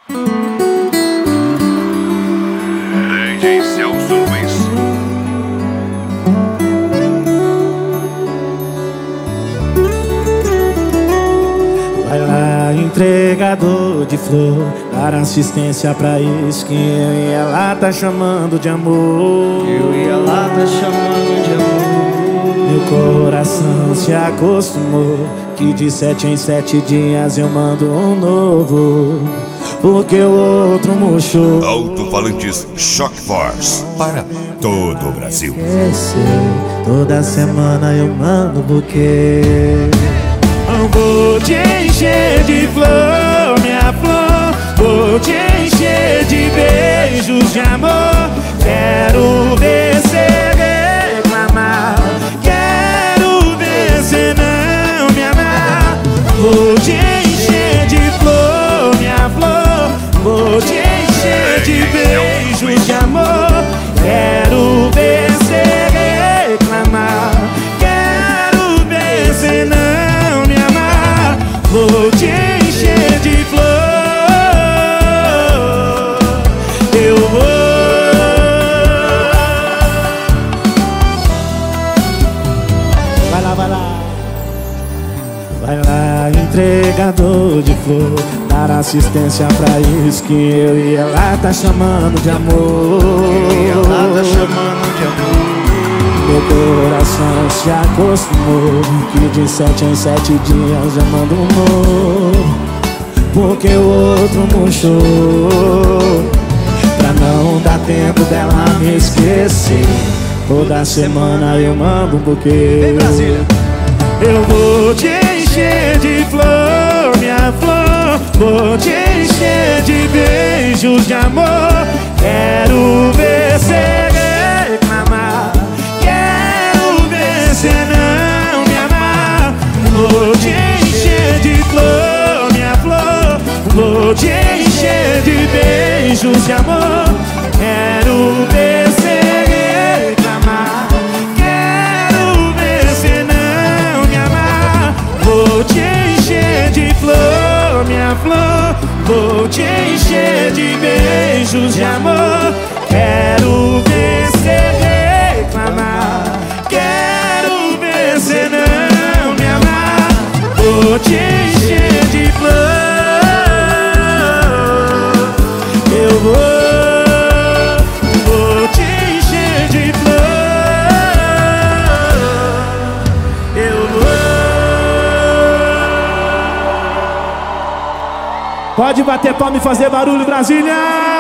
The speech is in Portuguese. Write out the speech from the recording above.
DJ Celso Luiz. Vai lá, entregador de flor, dar assistência pra isso que eu e ela tá chamando de amor. Eu e ela tá chamando de amor. Meu coração se acostumou que de 7 em 7 dias eu mando um novo, porque o outro murchou. Alto-falantes Shock Force para todo o Brasil. Toda semana eu mando buquê. Eu vou te encher de flor, minha flor. Vou te encher de beijos de amor. Quero ver cê reclamar. Quero ver cê não me amar. Vou te encher de flor, minha flor. Vou te encher de beijos de amor. Quero ver cê reclamar. Quero ver cê não me amar. Vou te encher de flor. Eu vou. Vai lá, vai lá. Vai lá, entregador de flor, dar assistência pra isso que eu e ela tá chamando de amor. Eu e ela tá chamando de amor. Meu coração se acostumou que de 7 em 7 dias eu mando um novo, porque o outro murchou. Pra não dar tempo dela me esquecer, toda semana eu mando um buquê. Vem, Brasília. Eu vou te encher de flor, minha flor. Vou te encher de beijos de amor. Quero ver cê reclamar. Quero ver cê não me amar. Vou te encher de flor, minha flor. Vou te encher de beijos de amor. Quero ver cê reclamar. Quero ver cê não me amar. Vou te encher de flor, minha flor. Vou te encher de beijos de amor. Quero ver cê reclamar. Quero ver cê não me amar. Vou te encher de flor. Eu vou te encher de flor. Eu vou. Pode bater palma e fazer barulho, Brasília!